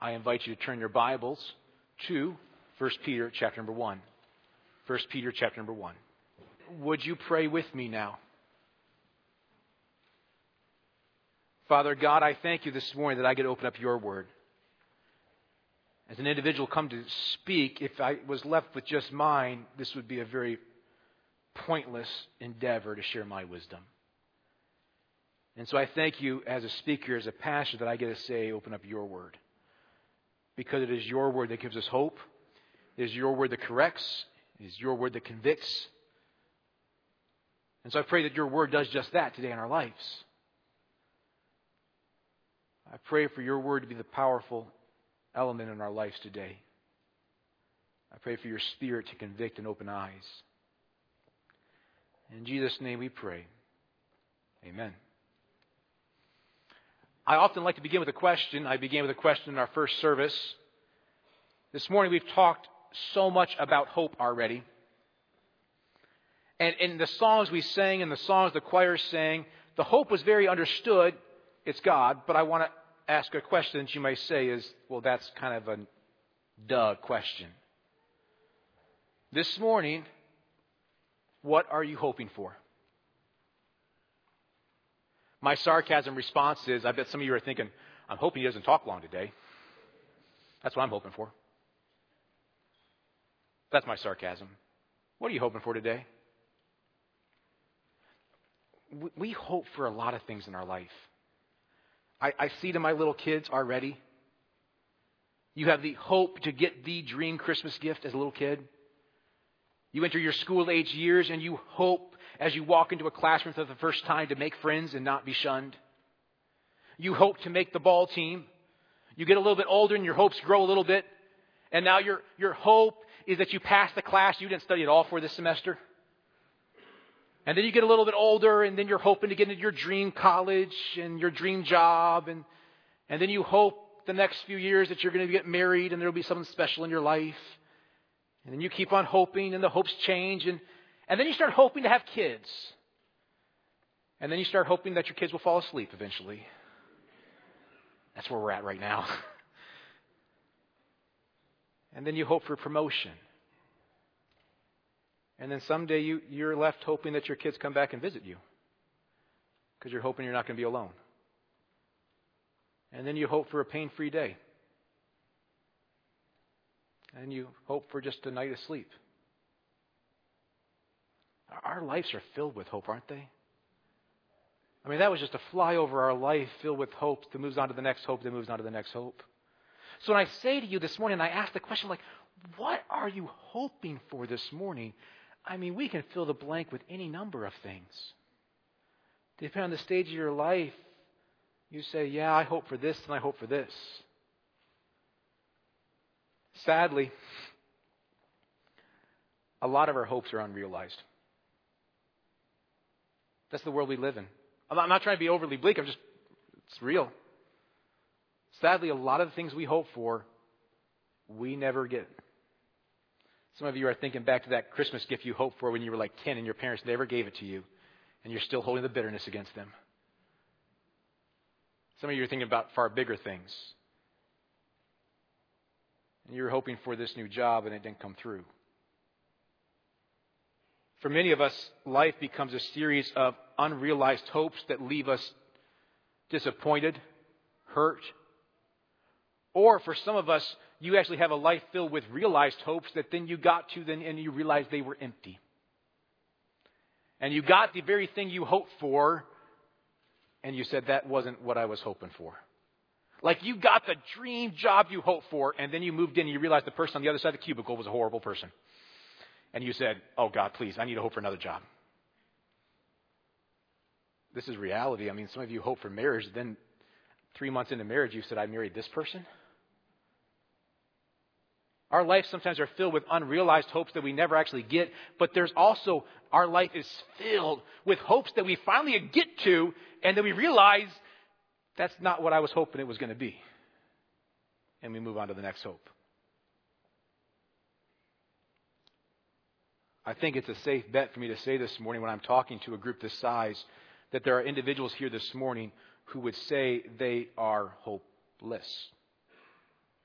I invite you to turn your Bibles to 1 Peter chapter number 1. 1 Peter chapter number 1. Would you pray with me now? Father God, I thank you this morning that I get to open up your word. As an individual come to speak, if I was left with just mine, this would be a very pointless endeavor to share my wisdom. And so I thank you as a speaker, as a pastor, that I get to say, open up your word. Because it is your word that gives us hope. It is your word that corrects. It is your word that convicts. And so I pray that your word does just that today in our lives. I pray for your word to be the powerful element in our lives today. I pray for your Spirit to convict and open eyes. In Jesus' name we pray. Amen. I often like to begin with a question. I began with a question in our first service. This morning we've talked so much about hope already. And in the songs we sang and the songs the choir sang, the hope was very understood. It's God. But I want to ask a question that you may say is, well, that's kind of a duh question. This morning, what are you hoping for? My sarcasm response is, I bet some of you are thinking, I'm hoping he doesn't talk long today. That's what I'm hoping for. That's my sarcasm. What are you hoping for today? We hope for a lot of things in our life. I see to my little kids already. You have the hope to get the dream Christmas gift as a little kid. You enter your school age years and you hope as you walk into a classroom for the first time to make friends and not be shunned. You hope to make the ball team. You get a little bit older and your hopes grow a little bit. And now your hope is that you pass the class you didn't study at all for this semester. And then you get a little bit older and then you're hoping to get into your dream college and your dream job. And then you hope the next few years that you're going to get married and there will be something special in your life. And then you keep on hoping and the hopes change. And then you start hoping to have kids. And then you start hoping that your kids will fall asleep eventually. That's where we're at right now. And then you hope for promotion. And then someday you're left hoping that your kids come back and visit you. Because you're hoping you're not going to be alone. And then you hope for a pain-free day. And you hope for just a night of sleep. Our lives are filled with hope, aren't they? I mean, that was just a flyover our life filled with hope that moves on to the next hope that moves on to the next hope. So when I say to you this morning, I ask the question like, what are you hoping for this morning? I mean, we can fill the blank with any number of things. Depending on the stage of your life, you say, yeah, I hope for this and I hope for this. Sadly, a lot of our hopes are unrealized. That's the world we live in. I'm not trying to be overly bleak. It's real. Sadly, a lot of the things we hope for, we never get. Some of you are thinking back to that Christmas gift you hoped for when you were like 10 and your parents never gave it to you. And you're still holding the bitterness against them. Some of you are thinking about far bigger things. And you were hoping for this new job and it didn't come through. For many of us, life becomes a series of unrealized hopes that leave us disappointed, hurt. Or for some of us, you actually have a life filled with realized hopes that then you got to and you realized they were empty. And you got the very thing you hoped for and you said, that wasn't what I was hoping for. Like you got the dream job you hoped for and then you moved in and you realized the person on the other side of the cubicle was a horrible person. And you said, oh God, please, I need to hope for another job. This is reality. I mean, some of you hope for marriage. Then 3 months into marriage, you said, I married this person. Our lives sometimes are filled with unrealized hopes that we never actually get. But there's also, our life is filled with hopes that we finally get to. And then we realize that's not what I was hoping it was going to be. And we move on to the next hope. I think it's a safe bet for me to say this morning when I'm talking to a group this size that there are individuals here this morning who would say they are hopeless.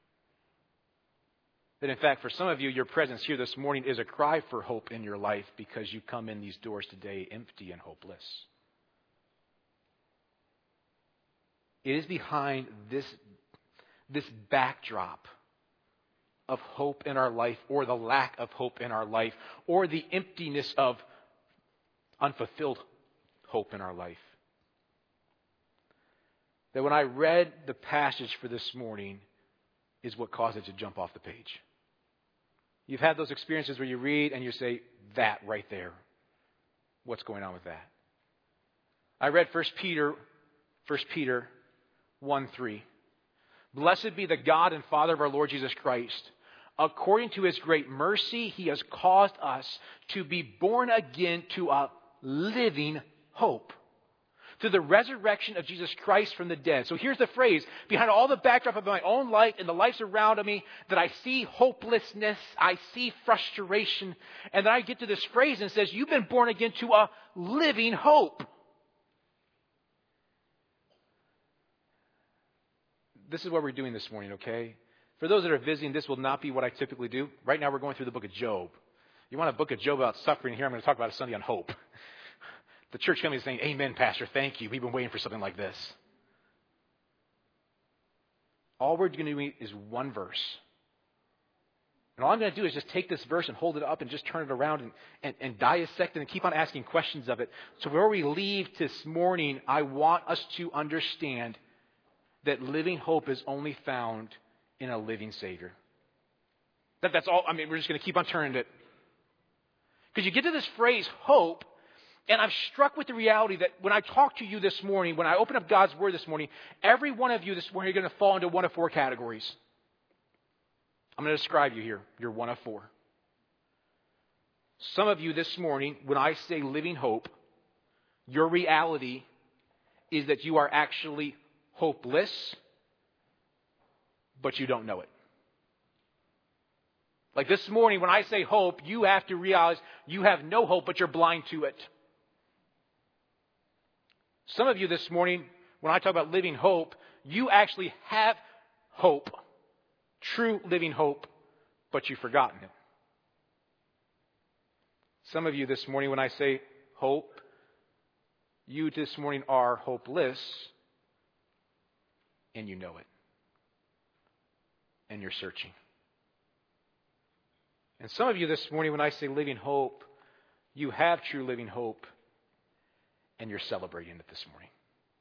That in fact, for some of you, your presence here this morning is a cry for hope in your life because you come in these doors today empty and hopeless. It is behind this backdrop of hope in our life, or the lack of hope in our life, or the emptiness of unfulfilled hope in our life, that when I read the passage for this morning is what caused it to jump off the page. You've had those experiences where you read and you say, that right there. What's going on with that? I read 1 Peter 1:3. Blessed be the God and Father of our Lord Jesus Christ. According to His great mercy, He has caused us to be born again to a living hope, through the resurrection of Jesus Christ from the dead. So here's the phrase, behind all the backdrop of my own life and the lives around me, that I see hopelessness, I see frustration, and then I get to this phrase and it says, you've been born again to a living hope. This is what we're doing this morning, okay? For those that are visiting, this will not be what I typically do. Right now we're going through the book of Job. You want a book of Job about suffering? Here I'm going to talk about a Sunday on hope. The church family is saying, amen, Pastor, thank you. We've been waiting for something like this. All we're going to do is one verse. And all I'm going to do is just take this verse and hold it up and just turn it around and dissect it and keep on asking questions of it. So before we leave this morning, I want us to understand that living hope is only found in a living Savior. That's all. I mean, we're just going to keep on turning it. Because you get to this phrase, hope, and I'm struck with the reality that when I talk to you this morning, when I open up God's Word this morning, every one of you this morning are going to fall into one of four categories. I'm going to describe you here. You're one of four. Some of you this morning, when I say living hope, your reality is that you are actually hopeless, but you don't know it. Like this morning, when I say hope, you have to realize you have no hope, but you're blind to it. Some of you this morning, when I talk about living hope, you actually have hope, true living hope, but you've forgotten it. Some of you this morning, when I say hope, you this morning are hopeless, and you know it. And you're searching. And some of you this morning, when I say living hope, you have true living hope, and you're celebrating it this morning.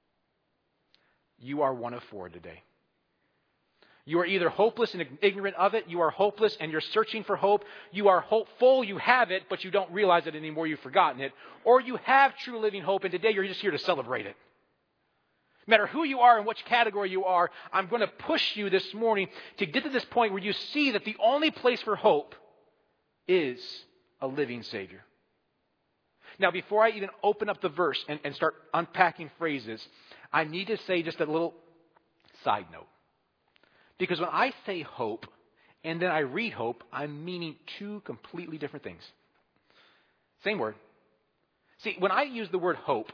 You are one of four today. You are either hopeless and ignorant of it, you are hopeless and you're searching for hope, you are hopeful, you have it, but you don't realize it anymore, you've forgotten it, or you have true living hope, and today you're just here to celebrate it. No matter who you are and which category you are, I'm going to push you this morning to get to this point where you see that the only place for hope is a living Savior. Now, before I even open up the verse and start unpacking phrases, I need to say just a little side note. Because when I say hope and then I read hope, I'm meaning two completely different things. Same word. See, when I use the word hope,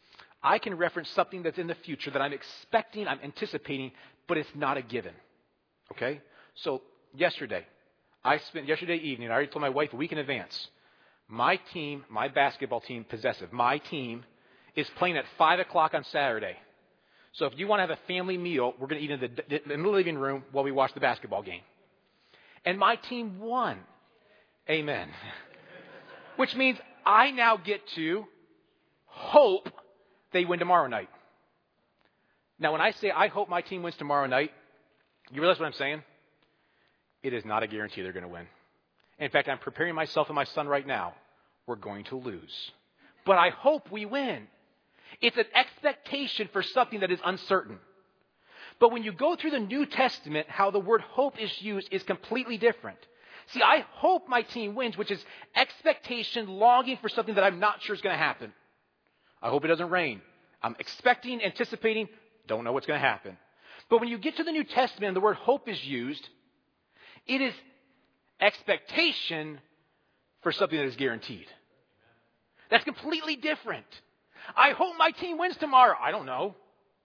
I can reference something that's in the future that I'm expecting, I'm anticipating, but it's not a given. Okay? So yesterday evening, I already told my wife a week in advance, my team, my basketball team, Possessive, my team is playing at 5 o'clock on Saturday. So if you want to have a family meal, we're going to eat in the living room while we watch the basketball game. And my team won. Amen. Which means I now get to hope they win tomorrow night. Now, when I say I hope my team wins tomorrow night, you realize what I'm saying? It is not a guarantee they're going to win. In fact, I'm preparing myself and my son right now. We're going to lose. But I hope we win. It's an expectation for something that is uncertain. But when you go through the New Testament, how the word hope is used is completely different. See, I hope my team wins, which is expectation, longing for something that I'm not sure is going to happen. I hope it doesn't rain. I'm expecting, anticipating, don't know what's going to happen. But when you get to the New Testament and the word hope is used, it is expectation for something that is guaranteed. That's completely different. I hope my team wins tomorrow. I don't know.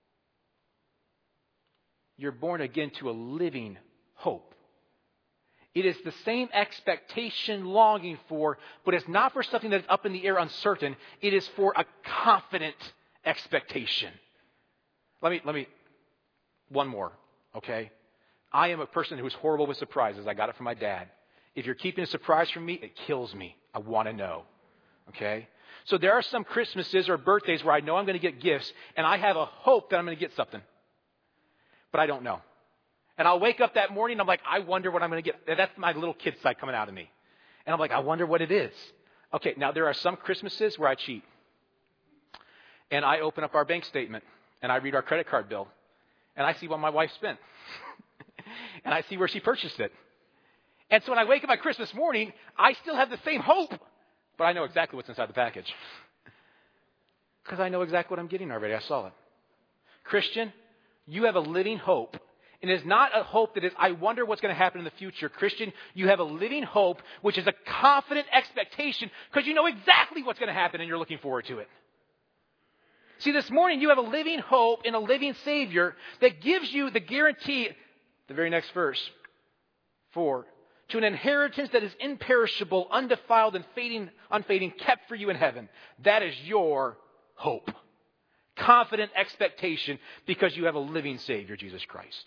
You're born again to a living hope. It is the same expectation, longing for, but it's not for something that's up in the air, uncertain. It is for a confident expectation. Let me, one more, okay? I am a person who's horrible with surprises. I got it from my dad. If you're keeping a surprise from me, it kills me. I want to know, okay? So there are some Christmases or birthdays where I know I'm going to get gifts, and I have a hope that I'm going to get something. But I don't know. And I'll wake up that morning, and I'm like, I wonder what I'm going to get. That's my little kid side coming out of me. And I'm like, I wonder what it is. Okay, now there are some Christmases where I cheat. And I open up our bank statement, and I read our credit card bill, and I see what my wife spent. And I see where she purchased it. And so when I wake up on Christmas morning, I still have the same hope, but I know exactly what's inside the package. Because I know exactly what I'm getting already. I saw it. Christian, you have a living hope. And it is not a hope that is, I wonder what's going to happen in the future. Christian, you have a living hope, which is a confident expectation, because you know exactly what's going to happen and you're looking forward to it. See, this morning you have a living hope in a living Savior that gives you the guarantee, the very next verse, 4, to an inheritance that is imperishable, undefiled, and unfading, kept for you in heaven. That is your hope. Confident expectation because you have a living Savior, Jesus Christ.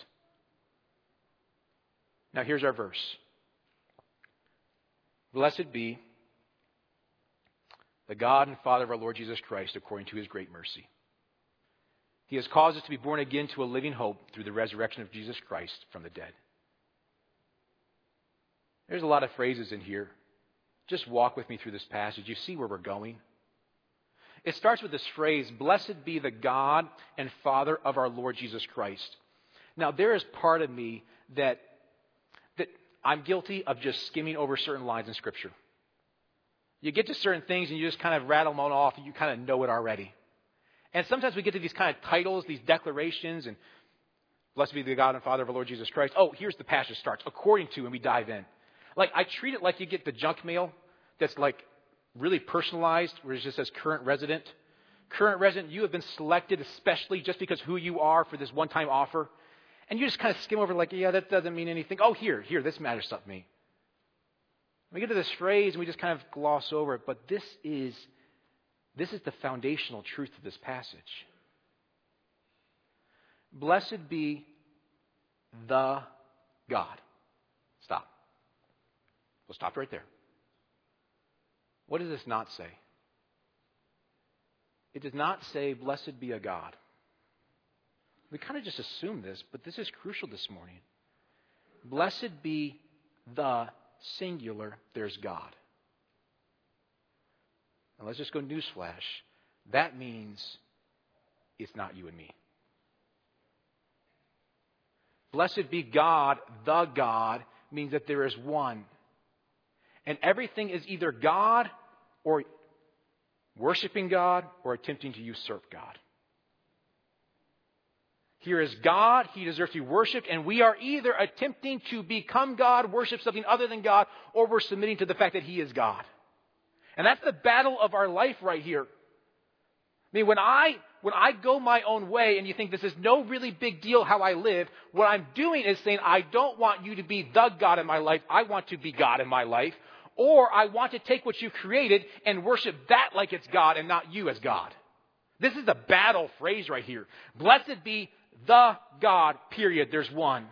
Now here's our verse. Blessed be the God and Father of our Lord Jesus Christ according to His great mercy. He has caused us to be born again to a living hope through the resurrection of Jesus Christ from the dead. There's a lot of phrases in here. Just walk with me through this passage. You see where we're going. It starts with this phrase, blessed be the God and Father of our Lord Jesus Christ. Now there is part of me that I'm guilty of just skimming over certain lines in Scripture. You get to certain things and you just kind of rattle them off and you kind of know it already. And sometimes we get to these kind of titles, these declarations, and blessed be the God and Father of our Lord Jesus Christ. Oh, here's the passage starts, according to, and we dive in. Like, I treat it like you get the junk mail that's like really personalized, where it just says current resident. Current resident, you have been selected especially just because who you are for this one-time offer. And you just kind of skim over like, yeah, that doesn't mean anything. Oh, here, this matters something to me. We get to this phrase and we just kind of gloss over it, but this is the foundational truth of this passage. Blessed be the God. Stop. We'll stop right there. What does this not say? It does not say, blessed be a God. We kind of just assume this, but this is crucial this morning. Blessed be the singular, there's God. Now let's just go newsflash. That means it's not you and me. Blessed be God, the God, means that there is one. And everything is either God or worshiping God or attempting to usurp God. Here is God, He deserves to be worshipped, and we are either attempting to become God, worship something other than God, or we're submitting to the fact that He is God. And that's the battle of our life right here. I mean, when I go my own way and you think this is no really big deal how I live, what I'm doing is saying, I don't want you to be the God in my life. I want to be God in my life. Or I want to take what you created and worship that like it's God and not you as God. This is the battle phrase right here. Blessed be the God, period. There's one.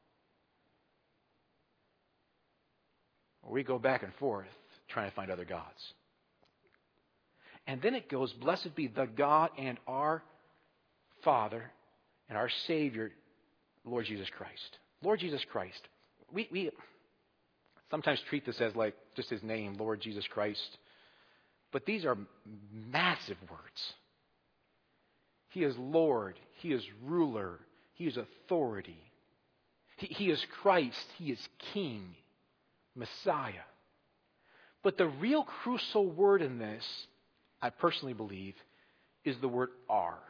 We go back and forth trying to find other gods. And then it goes, blessed be the God and our Father and our Savior, Lord Jesus Christ. Lord Jesus Christ. We sometimes treat this as like just His name, Lord Jesus Christ. But these are massive words. He is Lord. He is ruler. He is authority. He is Christ. He is King, Messiah. But the real crucial word in this, I personally believe, is the word "are."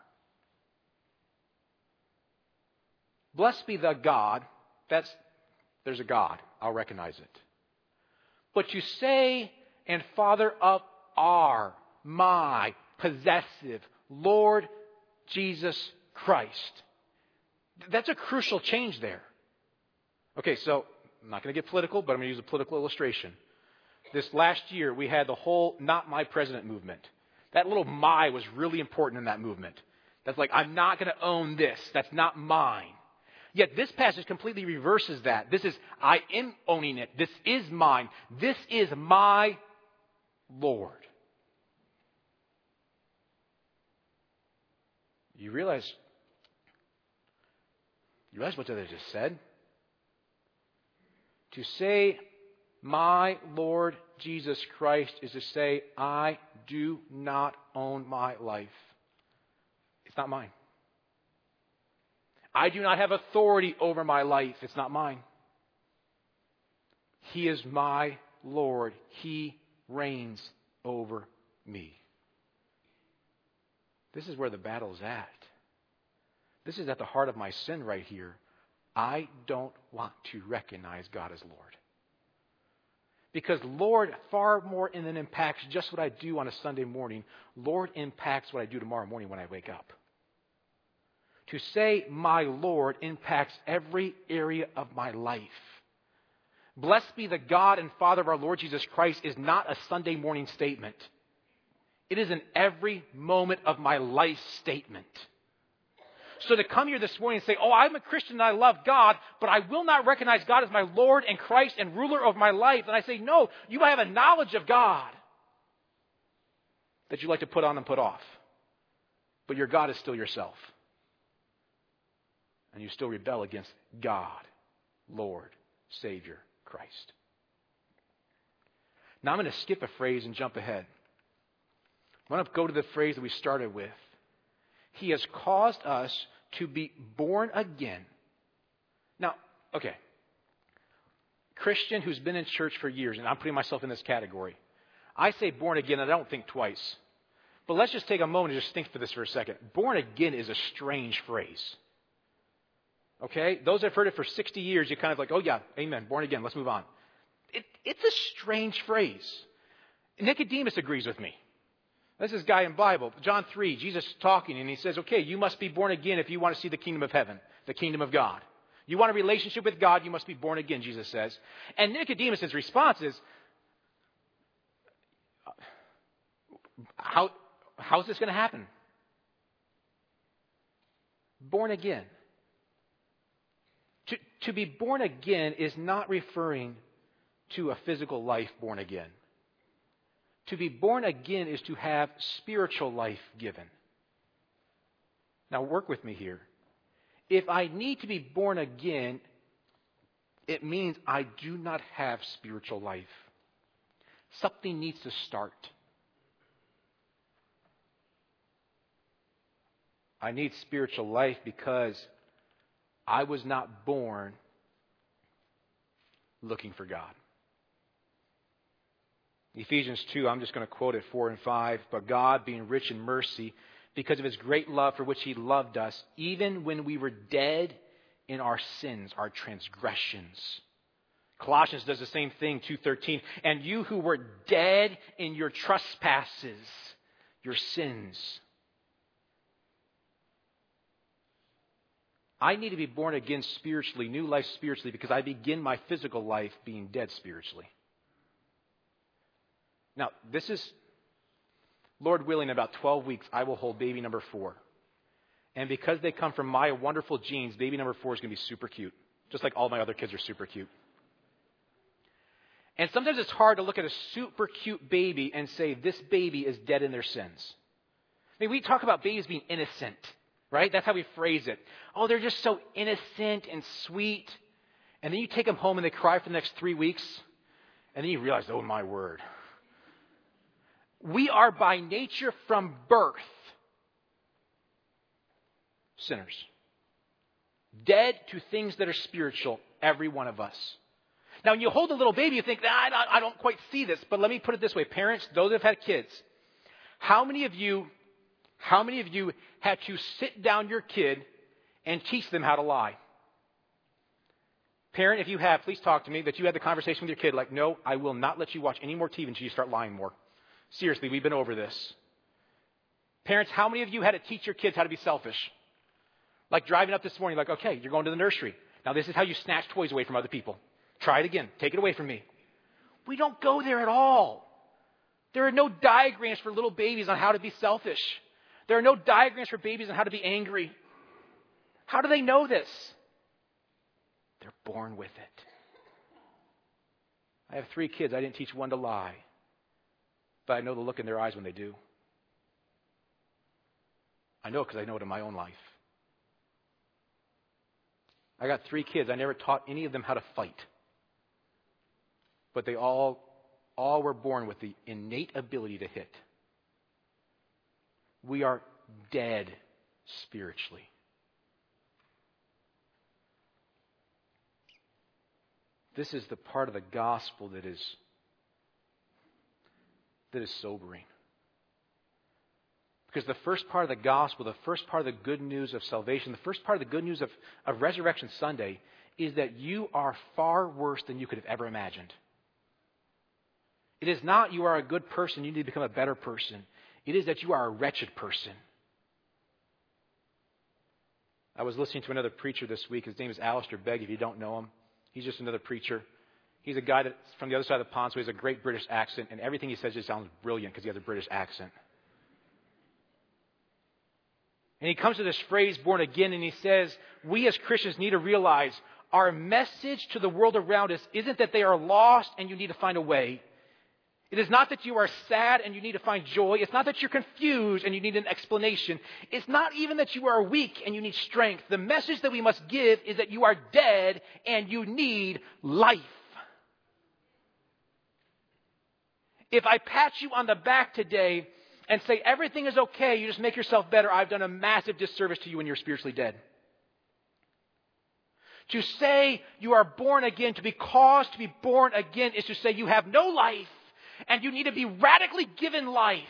Blessed be the God. There's a God. I'll recognize it. But you say, and Father of our, my, possessive, Lord Jesus Christ. That's a crucial change there. Okay, so I'm not going to get political, but I'm going to use a political illustration. This last year, we had the whole Not My President movement. That little "my" was really important in that movement. That's like, I'm not going to own this. That's not mine. Yet this passage completely reverses that. This is, I am owning it. This is mine. This is my Lord. You realize what I just said? To say, my Lord Jesus Christ, is to say, I do not own my life. It's not mine. I do not have authority over my life. It's not mine. He is my Lord. He reigns over me. This is where the battle is at. This is at the heart of my sin right here. I don't want to recognize God as Lord. Because Lord far more than impacts just what I do on a Sunday morning. Lord impacts what I do tomorrow morning when I wake up. To say my Lord impacts every area of my life. Blessed be the God and Father of our Lord Jesus Christ is not a Sunday morning statement. It is an every moment of my life statement. So to come here this morning and say, oh, I'm a Christian and I love God, but I will not recognize God as my Lord and Christ and ruler of my life. And I say, no, you have a knowledge of God that you like to put on and put off. But your God is still yourself. And you still rebel against God, Lord, Savior, Christ. Now I'm going to skip a phrase and jump ahead. I want to go to the phrase that we started with. He has caused us to be born again. Now, okay. Christian who's been in church for years, and I'm putting myself in this category. I say born again, and I don't think twice. But let's just take a moment and just think for this for a second. Born again is a strange phrase. Okay? Those that have heard it for 60 years, you're kind of like, oh yeah, amen, born again, let's move on. It's a strange phrase. Nicodemus agrees with me. This is guy in Bible. John 3, Jesus is talking, and he says, okay, you must be born again if you want to see the kingdom of heaven, the kingdom of God. You want a relationship with God, you must be born again, Jesus says. And Nicodemus' response is, how's this going to happen? Born again. To be born again is not referring to a physical life born again. To be born again is to have spiritual life given. Now work with me here. If I need to be born again, it means I do not have spiritual life. Something needs to start. I need spiritual life because I was not born looking for God. Ephesians 2, I'm just going to quote it, 4 and 5. But God, being rich in mercy, because of his great love for which he loved us, even when we were dead in our sins, our transgressions. Colossians does the same thing, 2:13. And you who were dead in your trespasses, your sins. I need to be born again spiritually, new life spiritually, because I begin my physical life being dead spiritually. Now, this is, Lord willing, in about 12 weeks, I will hold baby number 4. And because they come from my wonderful genes, baby number 4 is going to be super cute. Just like all my other kids are super cute. And sometimes it's hard to look at a super cute baby and say, this baby is dead in their sins. I mean, we talk about babies being innocent, right? That's how we phrase it. Oh, they're just so innocent and sweet. And then you take them home and they cry for the next 3 weeks. And then you realize, oh my word. We are by nature from birth sinners. Dead to things that are spiritual, every one of us. Now, when you hold a little baby, you think, I don't quite see this. But let me put it this way. Parents, those that have had kids, how many of you had to sit down your kid and teach them how to lie? Parent, if you have, please talk to me, that you had the conversation with your kid like, no, I will not let you watch any more TV until you start lying more. Seriously, we've been over this. Parents, how many of you had to teach your kids how to be selfish? Like driving up this morning, like, okay, you're going to the nursery. Now, this is how you snatch toys away from other people. Try it again. Take it away from me. We don't go there at all. There are no diagrams for little babies on how to be selfish. There are no diagrams for babies on how to be angry. How do they know this? They're born with it. I have 3 kids. I didn't teach one to lie. But I know the look in their eyes when they do. I know it because I know it in my own life. I got 3 kids. I never taught any of them how to fight. But they all were born with the innate ability to hit. We are dead spiritually. This is the part of the gospel that is sobering. Because the first part of the gospel, the first part of the good news of salvation, the first part of the good news of Resurrection Sunday is that you are far worse than you could have ever imagined. It is not you are a good person, you need to become a better person. It is that you are a wretched person. I was listening to another preacher this week. His name is Alistair Begg, if you don't know him. He's just another preacher. He's a guy that's from the other side of the pond, so he has a great British accent, and everything he says just sounds brilliant because he has a British accent. And he comes to this phrase, born again, and he says, we as Christians need to realize our message to the world around us isn't that they are lost and you need to find a way. It is not that you are sad and you need to find joy. It's not that you're confused and you need an explanation. It's not even that you are weak and you need strength. The message that we must give is that you are dead and you need life. If I pat you on the back today and say everything is okay, you just make yourself better, I've done a massive disservice to you and you're spiritually dead. To say you are born again, to be caused to be born again, is to say you have no life and you need to be radically given life.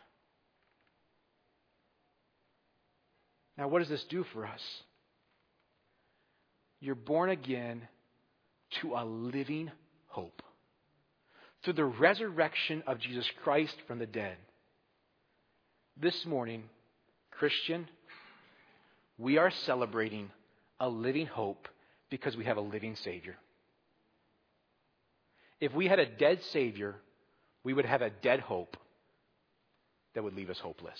Now, what does this do for us? You're born again to a living hope. Through the resurrection of Jesus Christ from the dead. This morning, Christian, we are celebrating a living hope because we have a living Savior. If we had a dead Savior, we would have a dead hope that would leave us hopeless.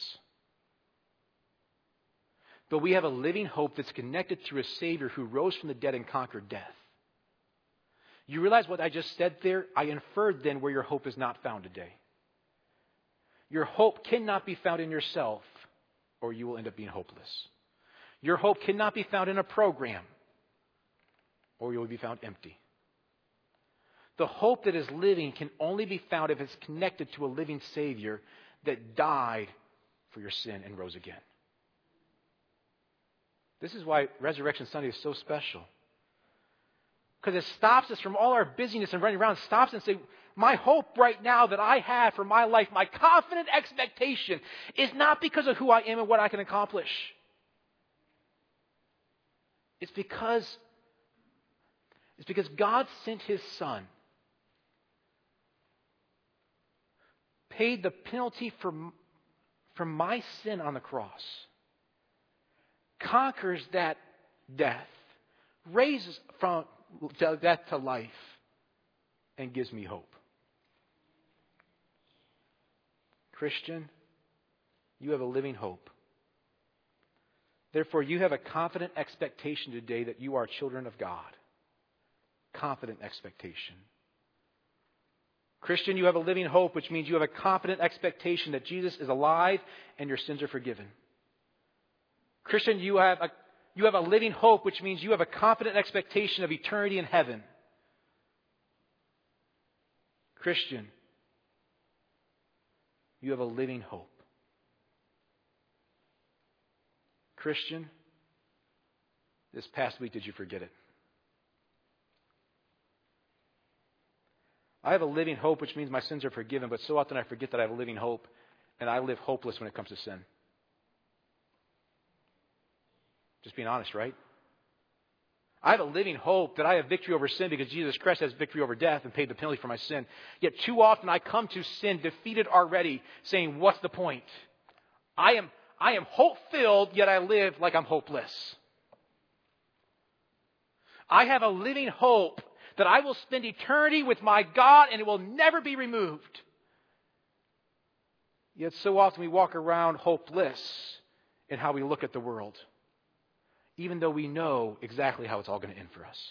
But we have a living hope that's connected through a Savior who rose from the dead and conquered death. You realize what I just said there? I inferred then where your hope is not found today. Your hope cannot be found in yourself, or you will end up being hopeless. Your hope cannot be found in a program, or you will be found empty. The hope that is living can only be found if it's connected to a living Savior that died for your sin and rose again. This is why Resurrection Sunday is so special. Because it stops us from all our busyness and running around, stops and says, my hope right now that I have for my life, my confident expectation is not because of who I am and what I can accomplish. It's because God sent His Son, paid the penalty for my sin on the cross, conquers that death, raises from death to life, and gives me hope. Christian, you have a living hope. Therefore, you have a confident expectation today that you are children of God. Confident expectation. Christian, you have a living hope, which means you have a confident expectation that Jesus is alive and your sins are forgiven. Christian, you have a living hope, which means you have a confident expectation of eternity in heaven. Christian, you have a living hope. Christian, this past week, did you forget it? I have a living hope, which means my sins are forgiven, but so often I forget that I have a living hope, and I live hopeless when it comes to sin. Just being honest, right? I have a living hope that I have victory over sin because Jesus Christ has victory over death and paid the penalty for my sin. Yet too often I come to sin defeated already, saying, what's the point? I am hope-filled, yet I live like I'm hopeless. I have a living hope that I will spend eternity with my God and it will never be removed. Yet so often we walk around hopeless in how we look at the world, even though we know exactly how it's all going to end for us.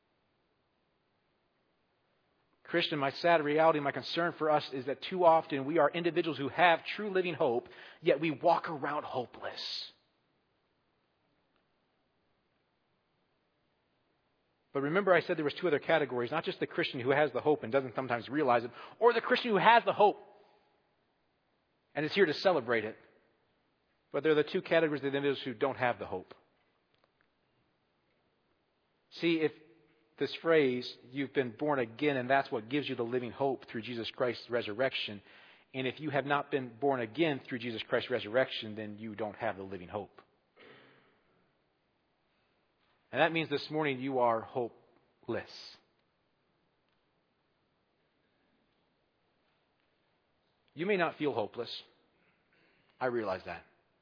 Christian, my sad reality, my concern for us is that too often we are individuals who have true living hope, yet we walk around hopeless. But remember I said there was two other categories, not just the Christian who has the hope and doesn't sometimes realize it, or the Christian who has the hope and is here to celebrate it. But there are the two categories of individuals who don't have the hope. See, if this phrase, you've been born again, and that's what gives you the living hope through Jesus Christ's resurrection. And if you have not been born again through Jesus Christ's resurrection, then you don't have the living hope. And that means this morning you are hopeless. You may not feel hopeless. I realize that.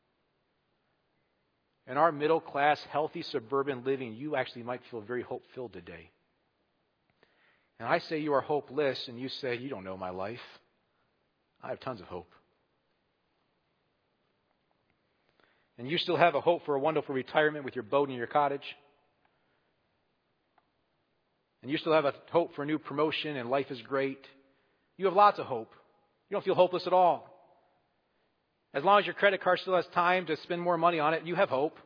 In our middle class, healthy, suburban living, you actually might feel very hope-filled today. And I say you are hopeless, and you say, you don't know my life. I have tons of hope. And you still have a hope for a wonderful retirement with your boat and your cottage. And you still have a hope for a new promotion, and life is great. You have lots of hope. You don't feel hopeless at all. As long as your credit card still has time to spend more money on it, you have hope.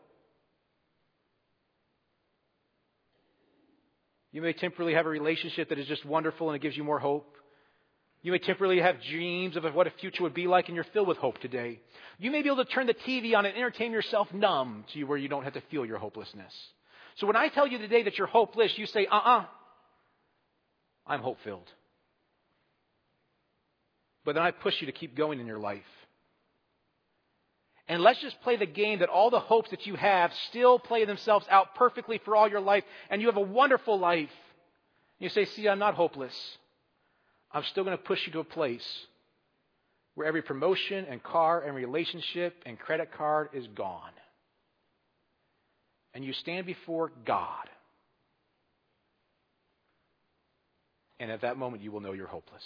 You may temporarily have a relationship that is just wonderful and it gives you more hope. You may temporarily have dreams of what a future would be like, and you're filled with hope today. You may be able to turn the TV on and entertain yourself numb to where you don't have to feel your hopelessness. So when I tell you today that you're hopeless, you say, I'm hope-filled. But then I push you to keep going in your life. And let's just play the game that all the hopes that you have still play themselves out perfectly for all your life, and you have a wonderful life. You say, see, I'm not hopeless. I'm still going to push you to a place where every promotion and car and relationship and credit card is gone. And you stand before God. And at that moment, you will know you're hopeless.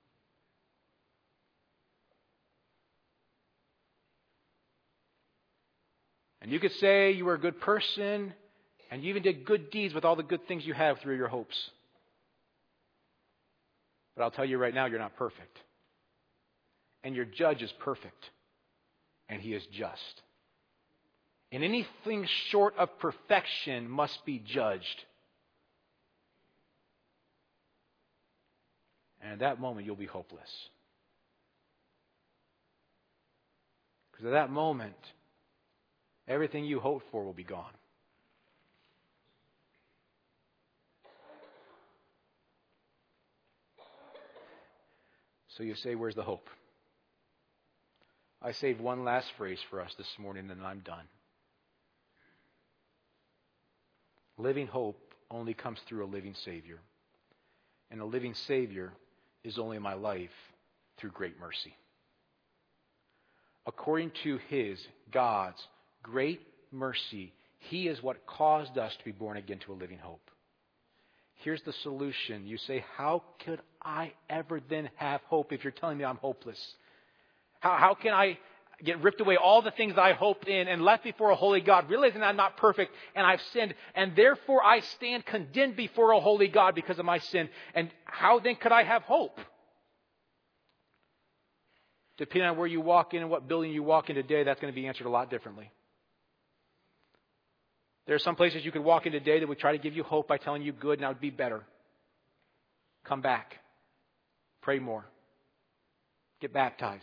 And you could say you were a good person, and you even did good deeds with all the good things you have through your hopes. But I'll tell you right now, you're not perfect. And your judge is perfect. And he is just. And anything short of perfection must be judged. And at that moment, you'll be hopeless. Because at that moment, everything you hoped for will be gone. So you say, where's the hope? I saved one last phrase for us this morning, and then I'm done. Living hope only comes through a living Savior. And a living Savior is only in my life through great mercy. According to His, God's, great mercy, He is what caused us to be born again to a living hope. Here's the solution. You say, how could I ever then have hope if you're telling me I'm hopeless? How can I get ripped away all the things I hoped in and left before a holy God, realizing I'm not perfect and I've sinned, and therefore I stand condemned before a holy God because of my sin? And how then could I have hope? Depending on where you walk in and what building you walk in today, that's going to be answered a lot differently. There are some places you could walk in today that would try to give you hope by telling you good, now it'd be better. Come back. Pray more. Get baptized.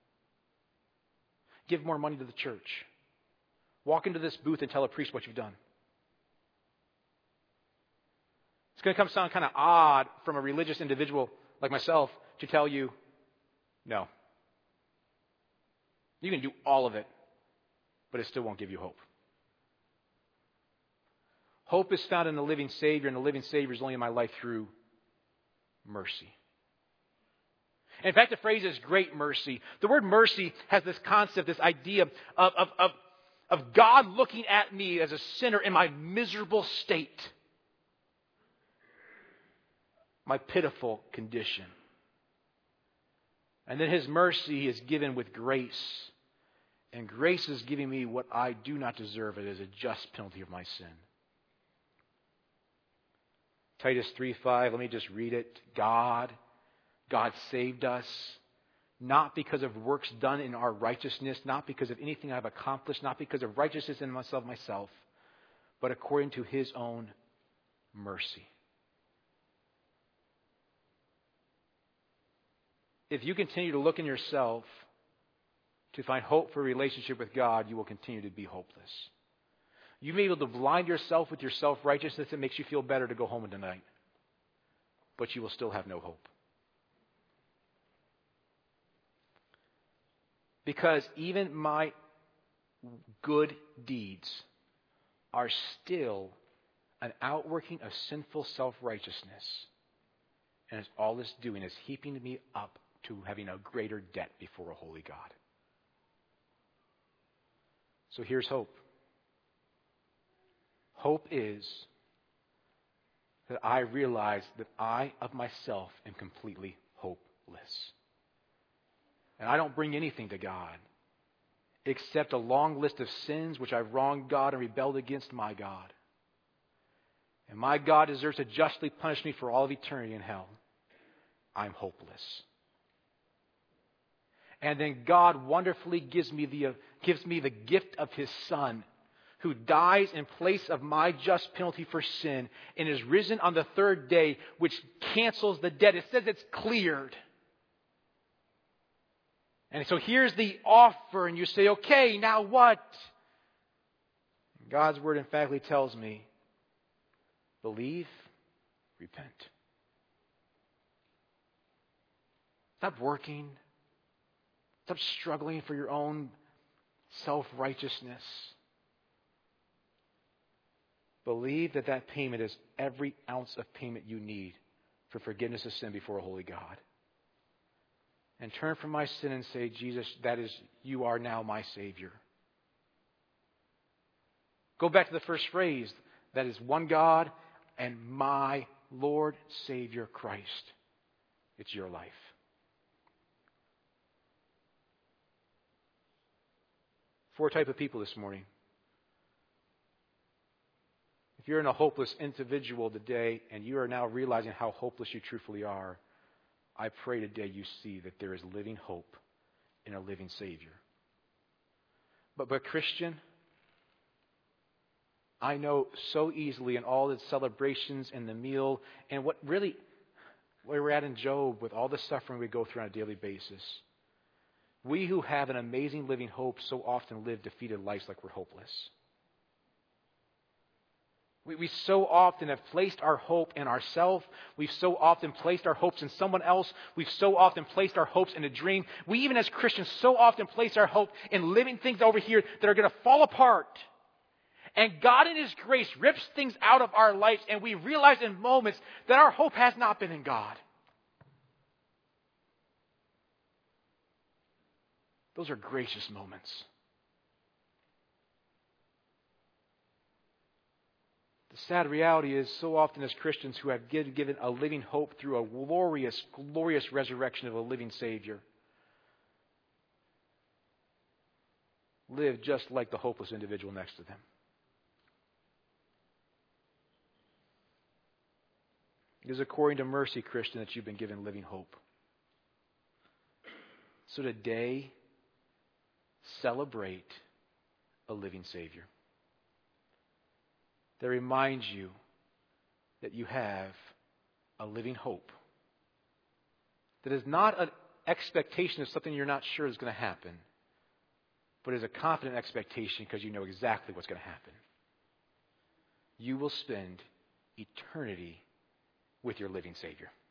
Give more money to the church. Walk into this booth and tell a priest what you've done. It's going to sound kind of odd from a religious individual like myself to tell you, no. You can do all of it, but it still won't give you hope. Hope is found in the living Savior, and the living Savior is only in my life through mercy. In fact, the phrase is great mercy. The word mercy has this concept, this idea of God looking at me as a sinner in my miserable state. my pitiful condition. And then His mercy is given with grace. And grace is giving me what I do not deserve. It is a just penalty of my sin. Titus 3:5, let me just read it. God saved us, not because of works done in our righteousness, not because of anything I've accomplished, not because of righteousness in myself, but according to His own mercy. If you continue to look in yourself to find hope for a relationship with God, you will continue to be hopeless. You may be able to blind yourself with your self-righteousness that makes you feel better to go home tonight, but you will still have no hope. Because even my good deeds are still an outworking of sinful self-righteousness. And all it's doing is heaping me up to having a greater debt before a holy God. So here's hope. Hope is that I realize that I of myself am completely hopeless. And I don't bring anything to God except a long list of sins which I've wronged God and rebelled against my God. And my God deserves to justly punish me for all of eternity in hell. I'm hopeless. And then God wonderfully gives me the gift of His Son, who dies in place of my just penalty for sin and is risen on the third day, which cancels the debt. It says it's cleared. And so here's the offer, and you say, okay, now what? God's Word emphatically tells me, believe, repent. Stop working. Stop struggling for your own self-righteousness. Believe that that payment is every ounce of payment you need for forgiveness of sin before a holy God. And turn from my sin and say, Jesus, you are now my Savior. Go back to the first phrase. That is one God and my Lord, Savior, Christ. It's your life. Four type of people this morning. If you're in a hopeless individual today and you are now realizing how hopeless you truthfully are, I pray today you see that there is living hope in a living Savior. But Christian, I know so easily in all the celebrations and the meal and where we're at in Job with all the suffering we go through on a daily basis, we who have an amazing living hope so often live defeated lives like we're hopeless. We so often have placed our hope in ourselves. We've so often placed our hopes in someone else. We've so often placed our hopes in a dream. We even as Christians so often place our hope in living things over here that are going to fall apart. And God in His grace rips things out of our lives, and we realize in moments that our hope has not been in God. Those are gracious moments. The sad reality is so often as Christians who have given a living hope through a glorious, glorious resurrection of a living Savior, live just like the hopeless individual next to them. It is according to mercy, Christian, that you've been given living hope. So today, celebrate a living Savior that reminds you that you have a living hope. That is not an expectation of something you're not sure is going to happen, but is a confident expectation because you know exactly what's going to happen. You will spend eternity with your living Savior.